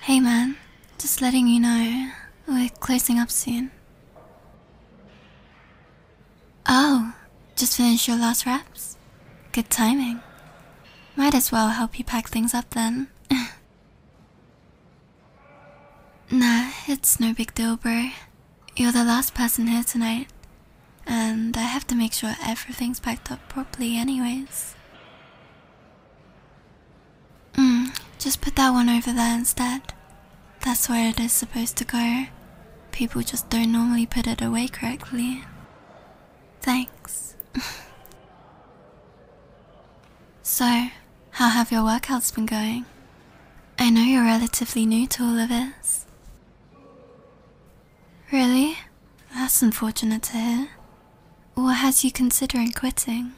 Hey man, just letting you know, we're closing up soon. Oh, just finished your last reps? Good timing. Might as well help you pack things up then. Nah, it's no big deal, bro. You're the last person here tonight, and I have to make sure everything's packed up properly anyways. Just put that one over there instead. That's where it is supposed to go. People just don't normally put it away correctly. Thanks. So, how have your workouts been going? I know you're relatively new to all of this. Really? That's unfortunate to hear. What has you considering quitting?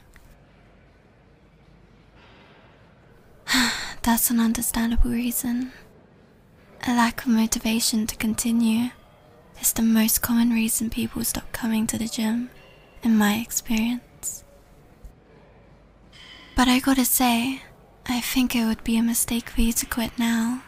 That's an understandable reason. A lack of motivation to continue is the most common reason people stop coming to the gym, in my experience. But I gotta say, I think it would be a mistake for you to quit now.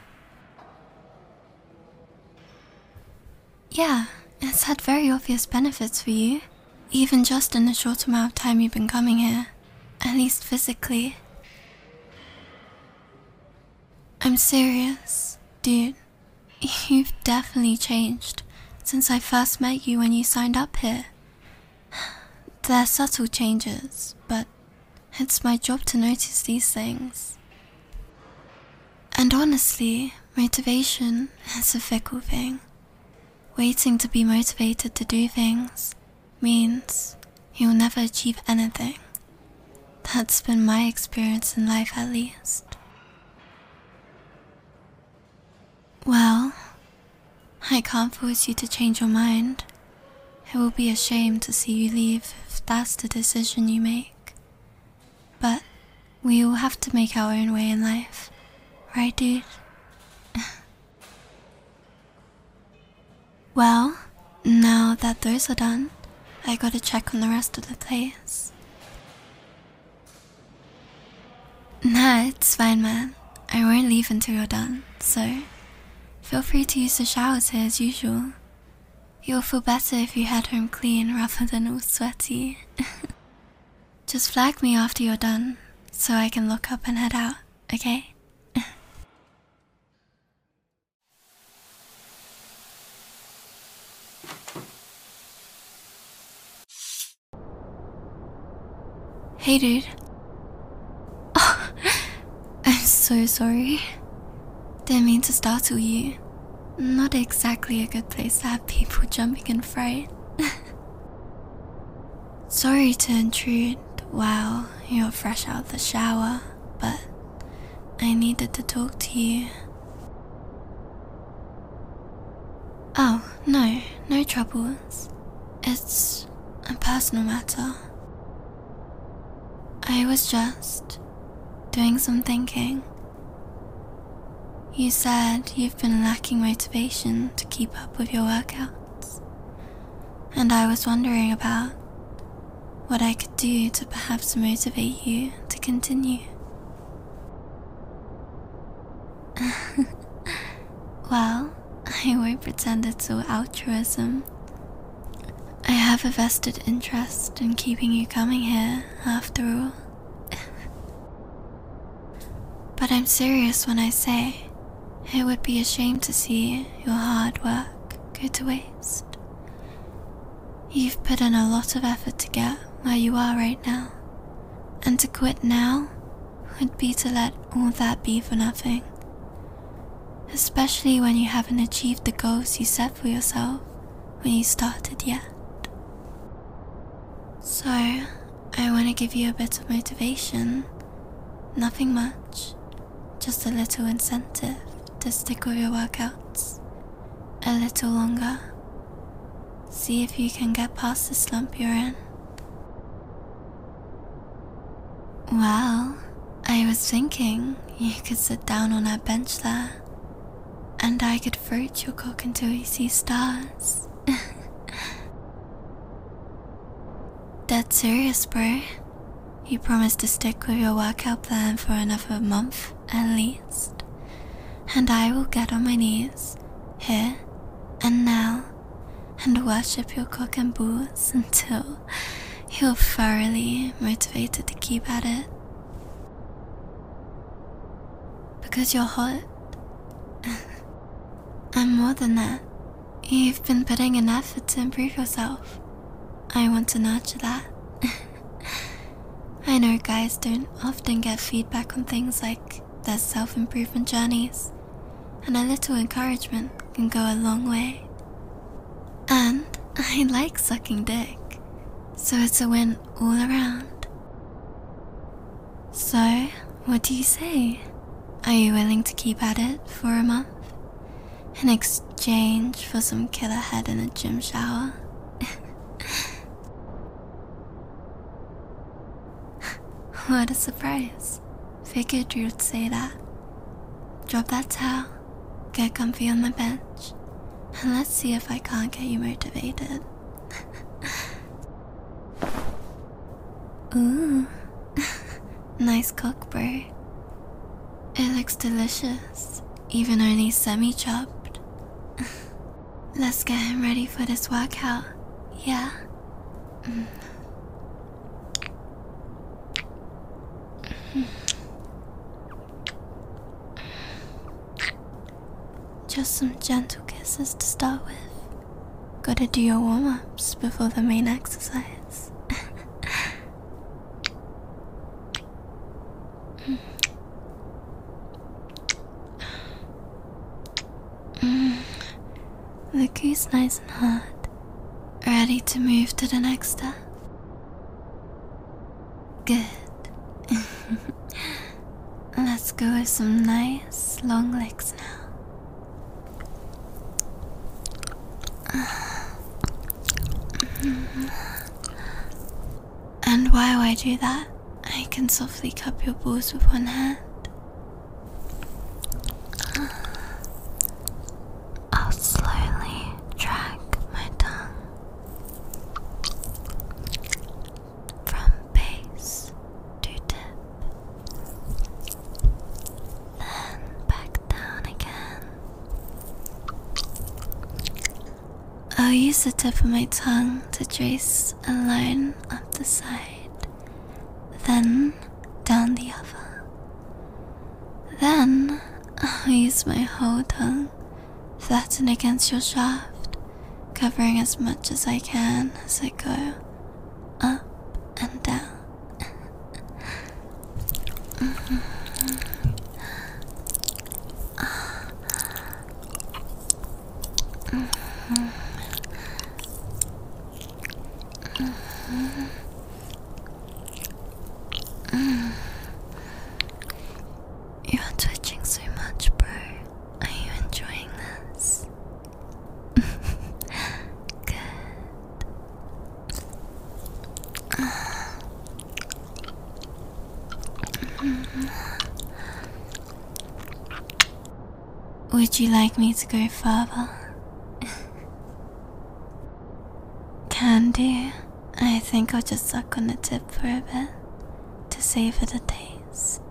Yeah, it's had very obvious benefits for you, even just in the short amount of time you've been coming here, at least physically. I'm serious, dude. You've definitely changed since I first met you when you signed up here. They're subtle changes, but it's my job to notice these things. And honestly, motivation is a fickle thing. Waiting to be motivated to do things means you'll never achieve anything. That's been my experience in life, at least. Well, I can't force you to change your mind. It will be a shame to see you leave if that's the decision you make. But we all have to make our own way in life, right, dude? Well, now that those are done, I gotta check on the rest of the place. Nah, it's fine, man. I won't leave until you're done, so feel free to use the showers here as usual. You'll feel better if you head home clean rather than all sweaty. Just flag me after you're done, so I can look up and head out, okay? Hey dude. Oh, I'm so sorry. Didn't mean to startle you. Not exactly a good place to have people jumping in fright. Sorry to intrude while you're fresh out of the shower, but I needed to talk to you. Oh, no troubles. It's a personal matter. I was just doing some thinking. You said you've been lacking motivation to keep up with your workouts, and I was wondering about what I could do to perhaps motivate you to continue. Well, I won't pretend it's all altruism. I have a vested interest in keeping you coming here, after all. But I'm serious when I say it would be a shame to see your hard work go to waste. You've put in a lot of effort to get where you are right now, and to quit now would be to let all that be for nothing. Especially when you haven't achieved the goals you set for yourself when you started yet. So, I want to give you a bit of motivation. Nothing much, just a little incentive to stick with your workouts a little longer. See if you can get past the slump you're in. Well, I was thinking you could sit down on that bench there, and I could float your cock until you see stars. Dead serious, bro. You promised to stick with your workout plan for another month, at least. and I will get on my knees, here and now, and worship your cock and balls until you're thoroughly motivated to keep at it. Because you're hot. And more than that, you've been putting in effort to improve yourself. I want to nurture that. I know guys don't often get feedback on things like their self-improvement journeys, and a little encouragement can go a long way. And I like sucking dick, so it's a win all around. So, what do you say? Are you willing to keep at it for a month? In exchange for some killer head in a gym shower? What a surprise. Figured you'd say that. Drop that towel, get comfy on my bench, and let's see if I can't get you motivated. Ooh, nice cock, bro. It looks delicious, even only semi-chopped. Let's get him ready for this workout, yeah? Just some gentle kisses to start with. Gotta do your warm-ups before the main exercise. The goose nice and hard, ready to move to the next step. Good. Let's go with some nice long legs now. And while I do that, I can softly cup your balls with one hand. I'll slowly drag my tongue from base to tip, then back down again. I'll use the tip of my tongue to trace a line up the side, then down the other. Then I'll use my whole tongue, flatten against your shaft, covering as much as I can as I go up and down. You're twitching so much, bro. Are you enjoying this? Good. Would you like me to go further? Can do. I think I'll just suck on the tip for a bit to savor the taste.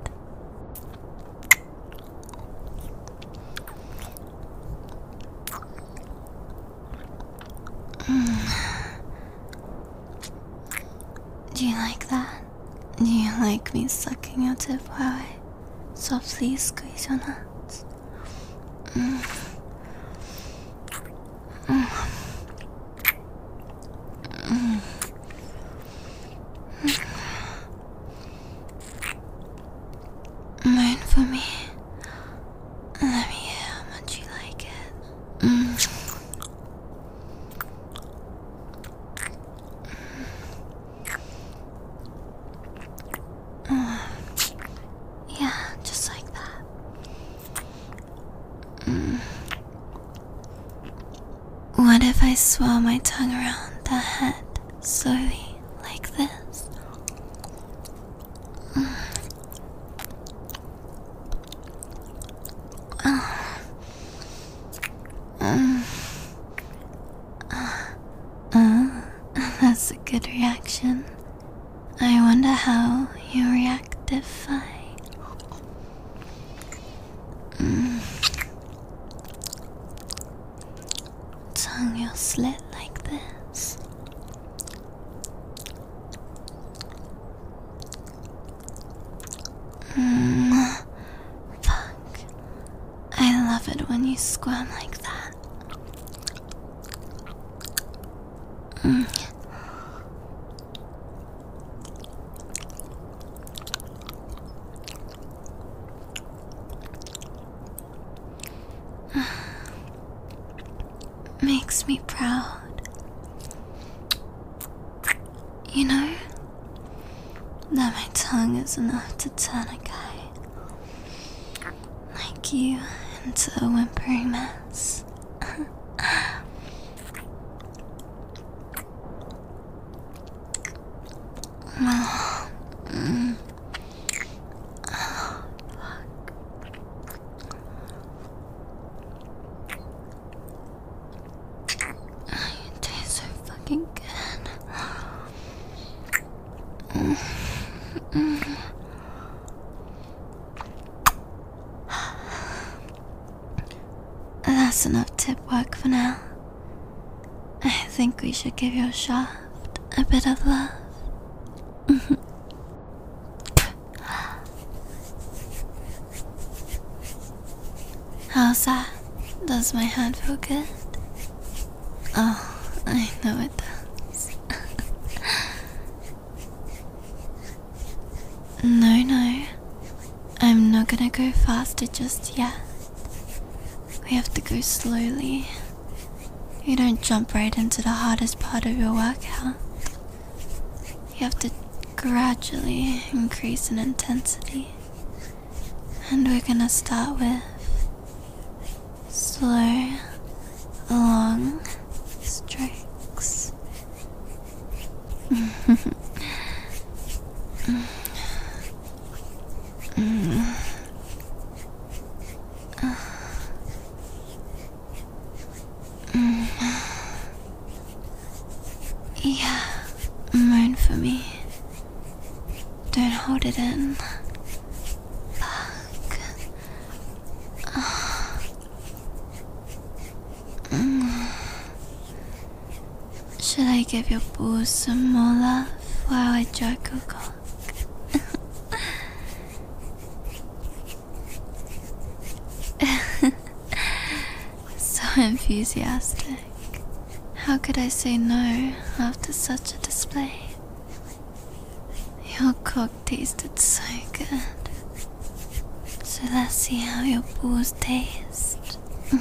Do you like that? Do you like me sucking your tip while I softly squeeze your nuts? Moan for me. Let me hear how much you like it. Yeah, just like that. What if I swirl my tongue around the head slowly, like this? That's a good reaction. I wonder how you react if I... slit like this. Fuck. I love it when you squirm like that. Makes me proud. You know that my tongue is enough to turn a guy like you into a whimpering mess. You taste so fucking good. That's enough tip work for now. I think we should give your shaft a bit of love. How's that? Does my hand feel good? Oh, I know it does. No. I'm not gonna go faster just yet. We have to go slowly. You don't jump right into the hardest part of your workout. You have to gradually increase in intensity. And we're gonna start with slow, long strokes. Yeah, moan for me. Don't hold it in. Fuck. Should I give your balls some more love while I jerk your cock? So enthusiastic. How could I say no after such a display? Your cock tasted so good. So let's see how your balls taste.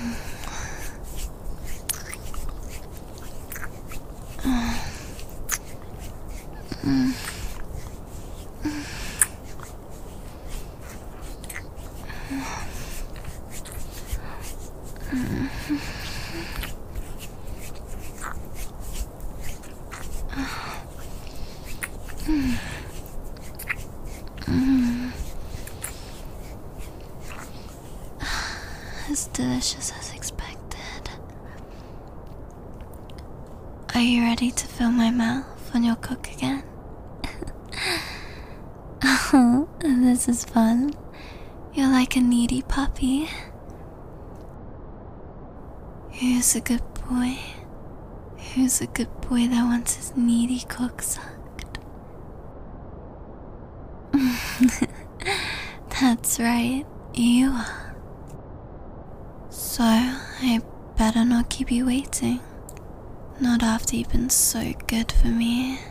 As delicious as expected. Are you ready to fill my mouth on your cock again? Oh, this is fun. You're like a needy puppy. Who's a good boy? Who's a good boy that wants his needy cock sucked? That's right, you are. So, I better not keep you waiting. Not after you've been so good for me.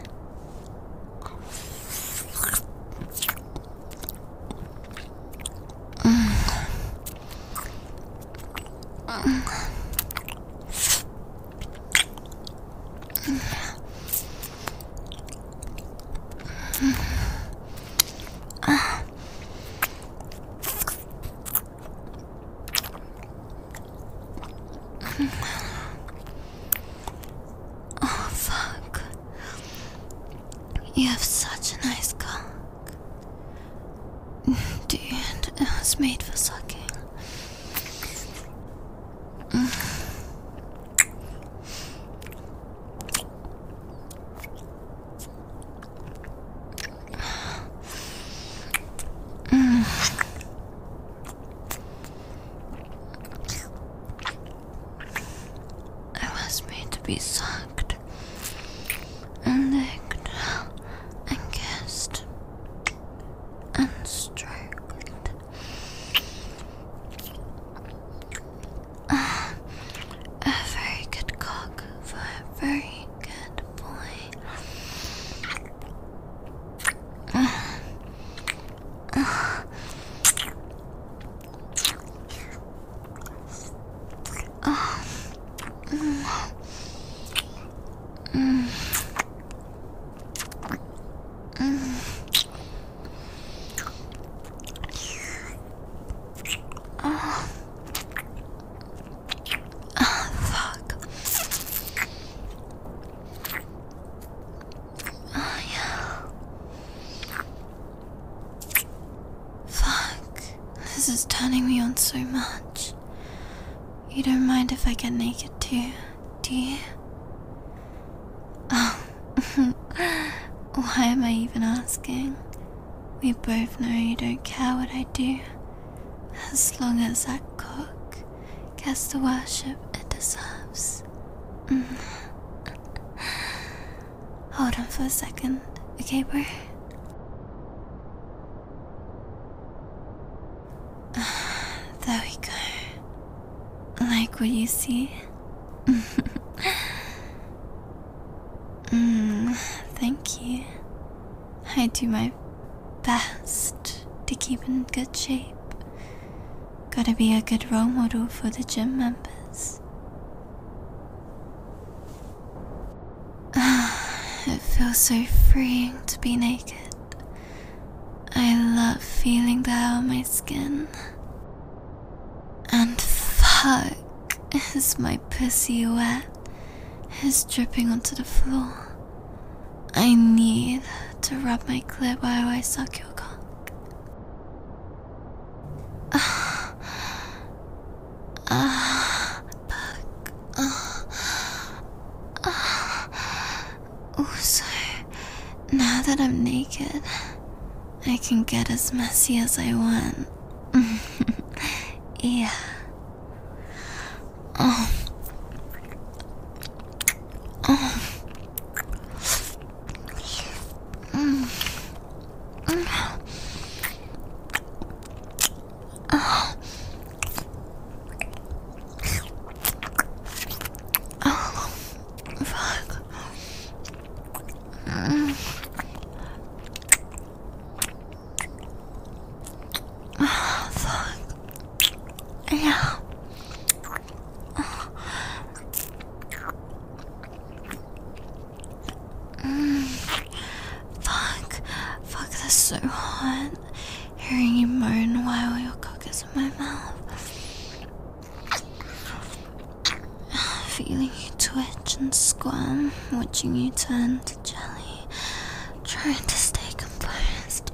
Oh, fuck. You have such a nice cock. Dude, it was made for sucking. I was made to be sucked and licked and kissed and stroked. A very good cock for a very good boy. This is turning me on so much. You don't mind if I get naked too, do you? Oh, why am I even asking? We both know you don't care what I do, as long as that cock gets the worship it deserves. Hold on for a second, okay, bro? There we go. Like what you see? Thank you. I do my best to keep in good shape. Gotta be a good role model for the gym members. It feels so freeing to be naked. I love feeling the hair on my skin. And fuck, is my pussy wet? It's dripping onto the floor. I need to rub my clit while I suck your cock. Also, now that I'm naked, I can get as messy as I want. Yeah. Yeah. Fuck, that's so hot. Hearing you moan while your cock is in my mouth. Feeling you twitch and squirm, watching you turn to jelly, trying to stay composed.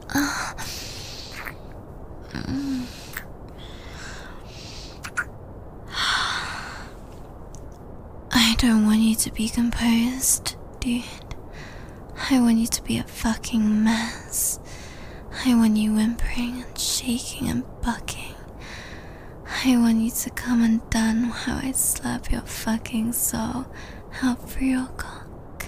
I don't want you to be composed, dude. I want you to be a fucking mess. I want you whimpering and shaking and bucking. I want you to come undone while I slap your fucking soul out through your cock.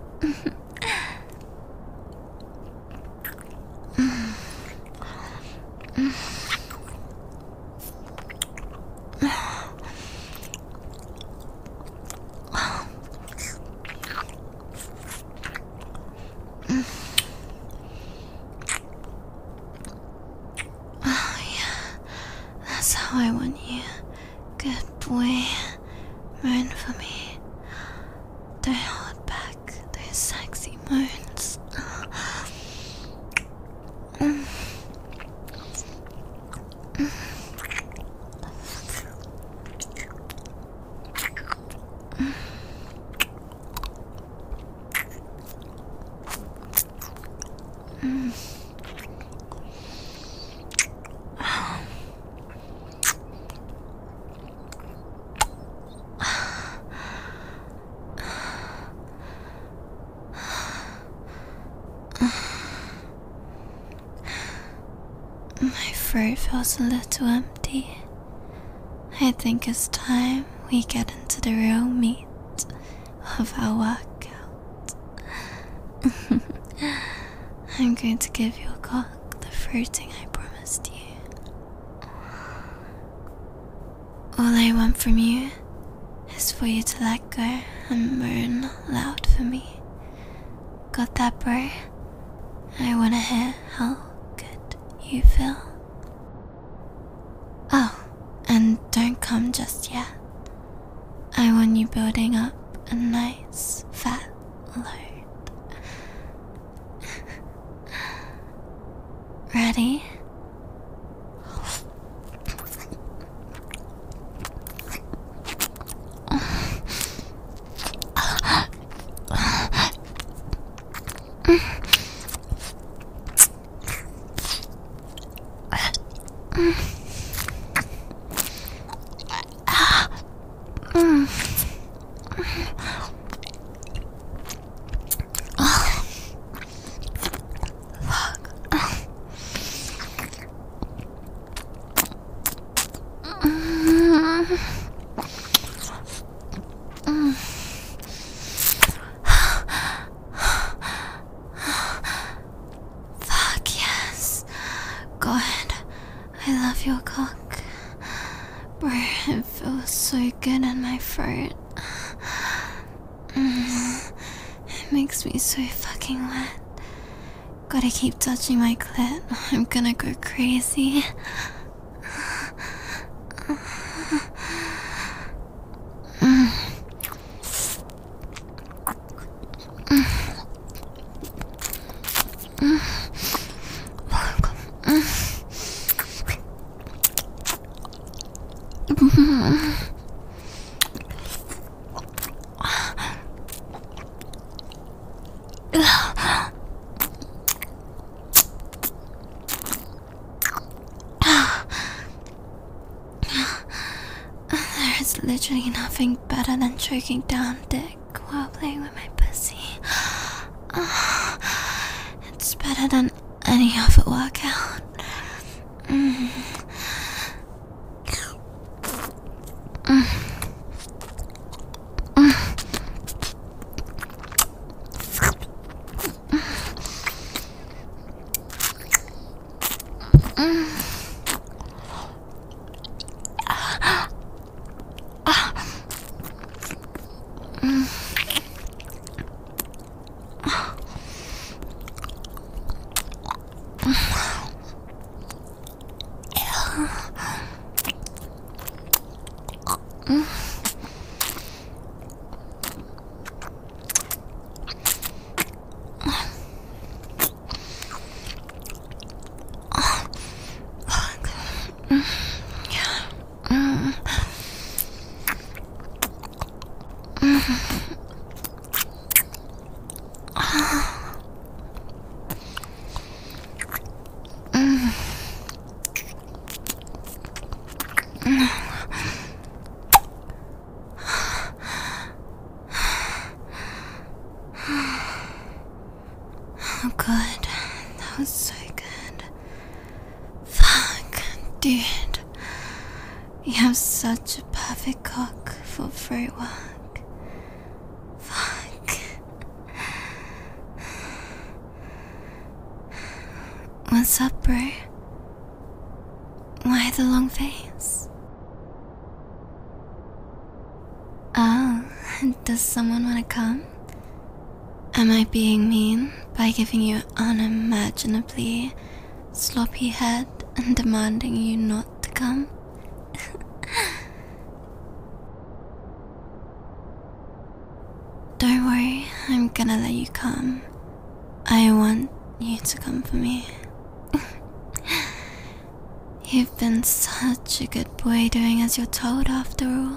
That's how I want you. Good boy. Moan for me. Don't hold back those sexy moans. My throat feels a little empty. I think it's time we get into the real meat of our workout. I'm going to give your cock the fruiting I promised you. All I want from you is for you to let go and moan loud for me. Got that, bro? I wanna hear how good you feel. Oh, and don't come just yet. I want you building up a nice fat load. Ready? Fuck yes. God, I love your cock. Bro, it feels so good in my throat. It makes me so fucking wet. Gotta keep touching my clit. I'm gonna go crazy. There's literally nothing better than choking down dick while playing with my pussy. It's better than any other workout. Oh god, that was so good. Fuck, dude. You have such a perfect cock for throat work. Fuck. What's up, bro? Why the long face? Oh, does someone wanna come? Am I being mean by giving you unimaginably sloppy head and demanding you not to come? Don't worry, I'm gonna let you come. I want you to come for me. You've been such a good boy doing as you're told after all.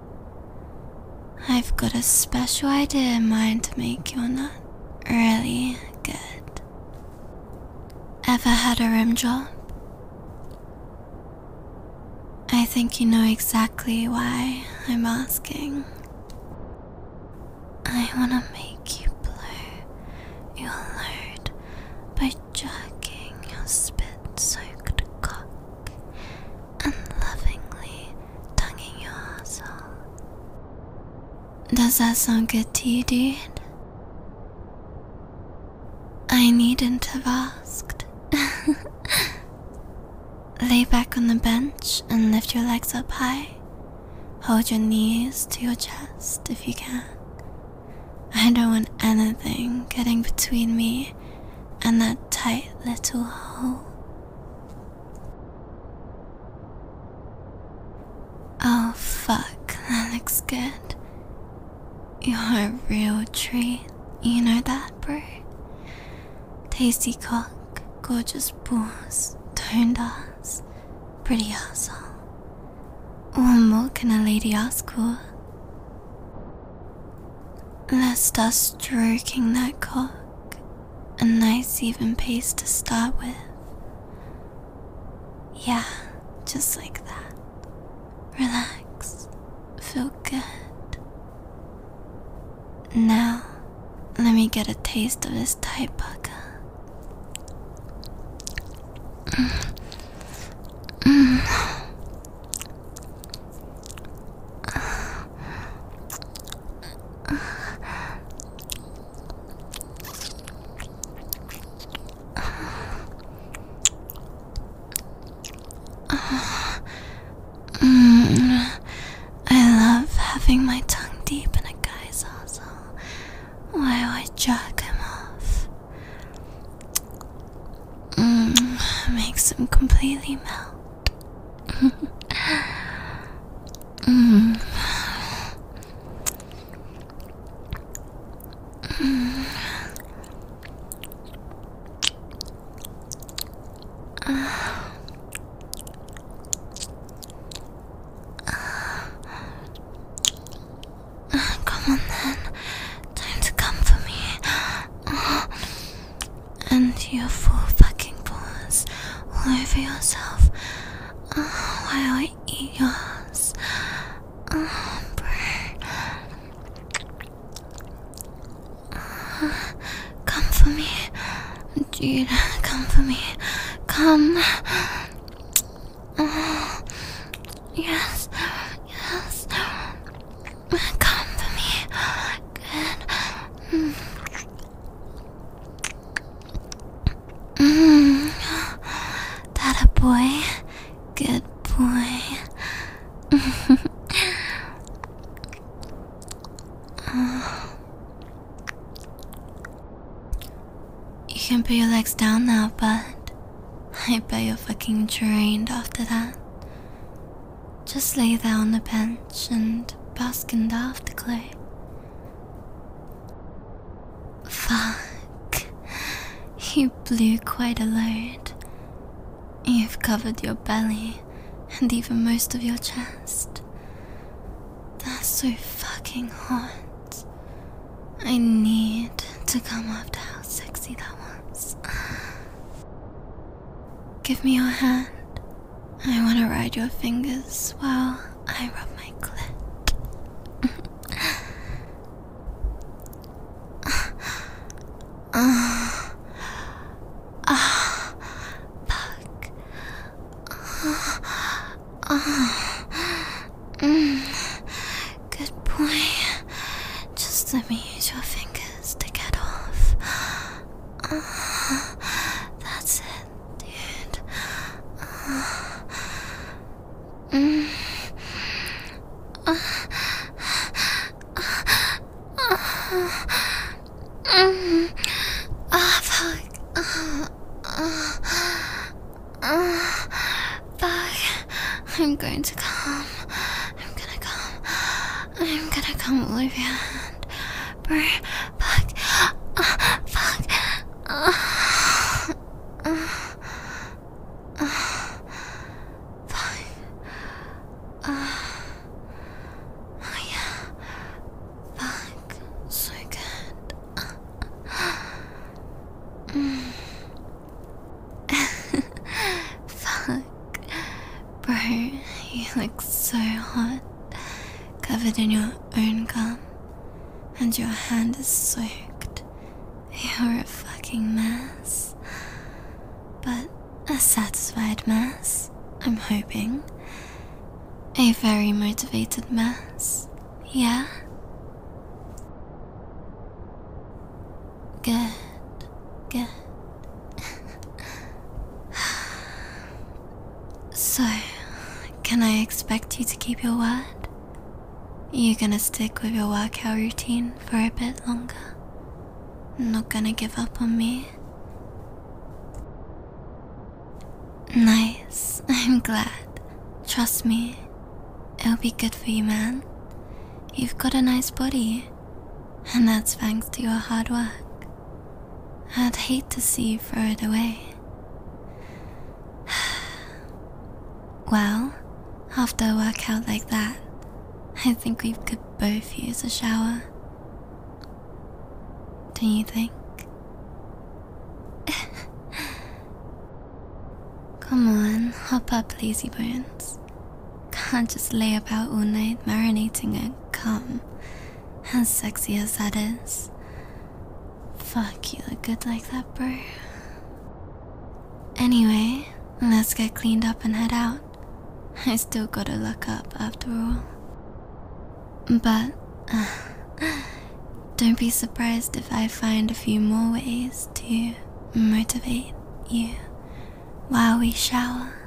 I've got a special idea in mind to make your nut really good. Ever had a rim job? I think you know exactly why I'm asking. I wanna make you blow your load by jerking your spit-soaked cock and lovingly tonguing your asshole. Does that sound good to you, dude? I needn't have asked. Lay back on the bench and lift your legs up high. Hold your knees to your chest if you can. I don't want anything getting between me and that tight little hole. Oh fuck, that looks good. You're a real treat, you know that, bro? Tasty cock, gorgeous balls, toned ass, pretty asshole. What more can a lady ask for? Let's start stroking that cock. A nice even pace to start with. Yeah, just like that. Relax. Feel good. Now, let me get a taste of this tight pucker. I love having my tongue deep in a guy's arsehole while I jerk him off. Makes him completely melt. Come on then, time to come for me. And your full fucking paws all over yourself while I eat yours. Bro. Come for me. Dude, come for me. Come. Yes. Yes. Come for me. Good. That a boy. Good boy. You can put your legs down now, bud. I bet you're fucking drained after that. Just lay there on the bench and bask in the afterglow. Fuck. You blew quite a load. You've covered your belly and even most of your chest. That's so fucking hot. I need to come after how sexy that was. Give me your hand. I want to ride your fingers while I rub my clit. Fuck. Good boy. Just let me use your fingers to get off. That's it, dude. Fuck. I'm going to come. I'm gonna come all over your hand. Bro, fuck. Fuck. Fuck. Oh yeah. Fuck. So good. Fuck. Bro, you look so hot. Covered in your own gum. And your hand is soaked. You're a fucking mess. But a satisfied mess, I'm hoping. A very motivated mess, yeah? Good, good. So, can I expect you to keep your word? You gonna stick with your workout routine for a bit longer? Not gonna give up on me? Nice, I'm glad. Trust me, it'll be good for you, man. You've got a nice body, and that's thanks to your hard work. I'd hate to see you throw it away. Well, after a workout like that, I think we could both use a shower. Don't you think? Come on, hop up, lazy bones. Can't just lay about all night marinating in cum, as sexy as that is. Fuck, you look good like that, bro. Anyway, let's get cleaned up and head out. I still gotta look up after all. But, don't be surprised if I find a few more ways to motivate you while we shower.